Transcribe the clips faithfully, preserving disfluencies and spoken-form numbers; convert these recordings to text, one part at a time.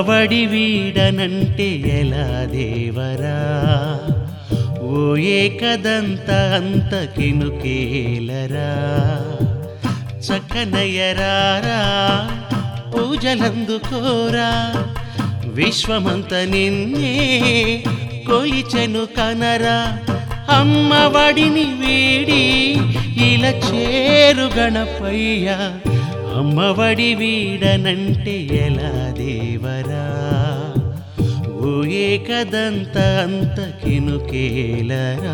అమ్మవడి వీడనంటే ఎలా దేవరా ఓ ఏకదంత అంత కినుకేలరా చక్కనయ్యరారా పూజలందుకోరా విశ్వమంత నిన్నే కొలిచెను కనరా అమ్మవడిని వీడి ఇలా చేరు గణపయ్య అమ్మవడి వీడనంటే ఎలా దేవరా ఓ ఏకదంత అంత కినుకేలరా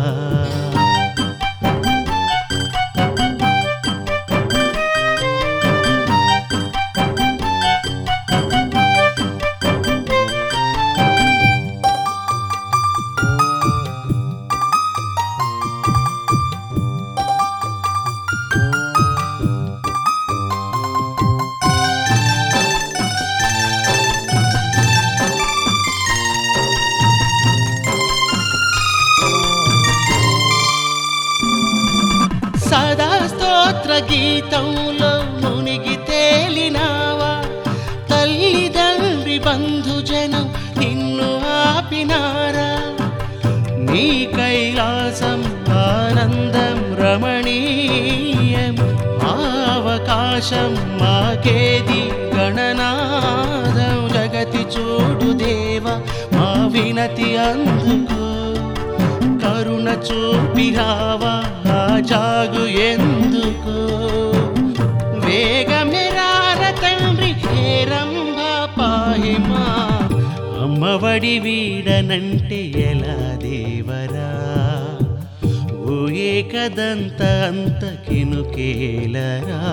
సదా స్తోత్ర గీతంలో మునిగి తేలినావా తల్లిదండ్రి బంధుజనం నిన్ను ఆపినారా నీ కైలాసం ఆనందం రమణీయం అవకాశం మాకేది గణనాదం జగతి చూడు దేవా మా వినతి అందుకో కరుణ చూపిరావా జాగు ఎందుకు వేగమెరార తండ్రి హేరంభ పాహిమా అమ్మవడి వీడనంటే ఎలా దేవరా ఓ ఏకదంత అంత కినుకేలరా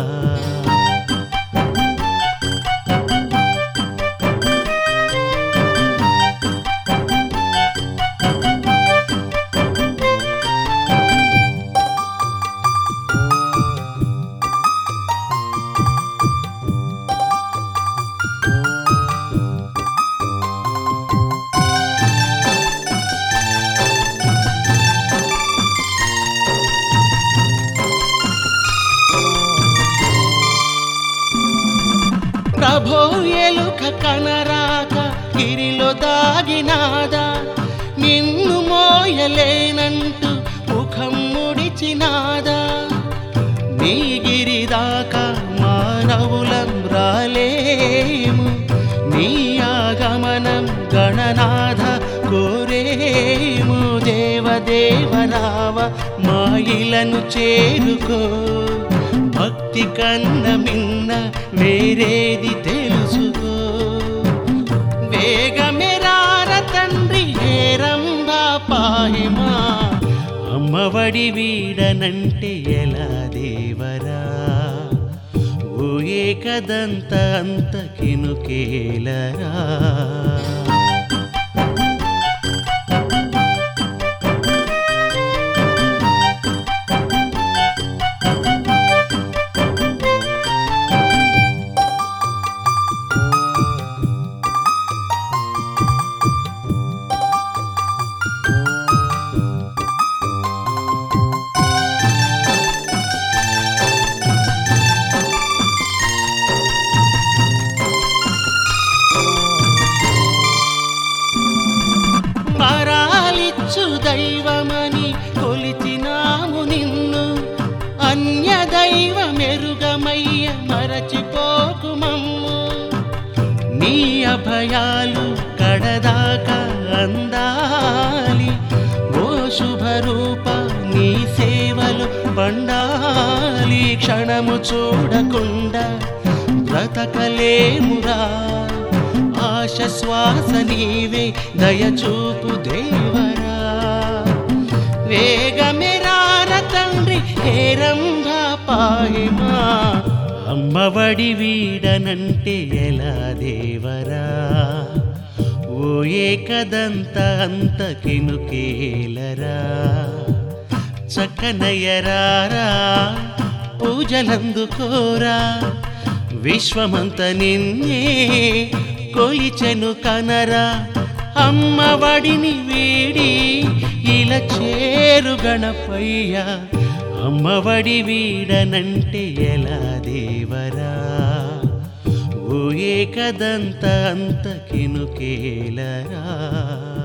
ప్రభో ఎలుక కనరాక గిరిలో దాగినాదా నిన్ను మోయలేనంటూ ముఖం ముడిచినాదా నీ గిరిదాకా మానవులం రాలేము నీ ఆగమనం గణనాథ కోరేము దేవదేవరావ మా ఇలను చేరుకో భక్తి కన్న మిన్న వేరేది తెలుసుకో వేగమెరార తండ్రి హేరంభ పాహిమా అమ్మవడి వీడనంటే ఎలా దేవరా ఓ ఏకదంత అంత కినుకేలరా వరాలిచ్చు దైవమని కొలిచినాము నిన్ను అన్య దైవమెరుగమయ్య మరచిపోకు మమ్ము నీ అభయాలు కడదాకా అందాలి ఓ శుభరూప నీ సేవలు పండాలి క్షణము చూడకుండా బ్రతకలేమురా ఆశ శ్వాస నీవే దయచూపు దేవరా వేగమెరార తండ్రి హేరంభ పాహిమా అమ్మవడి వీడనంటే ఎలా దేవరా ఓ ఏకదంత అంత కినుకేలరా చక్కనయ్యరారా పూజలందుకోరా విశ్వమంత నిన్నే కొలిచెను కనరా అమ్మవడిని వీడి ఇలా చేరు గణపయ్య అమ్మవడి వీడనంటే ఎలా దేవరా ఓ ఏకదంత అంత కెనుకేలరా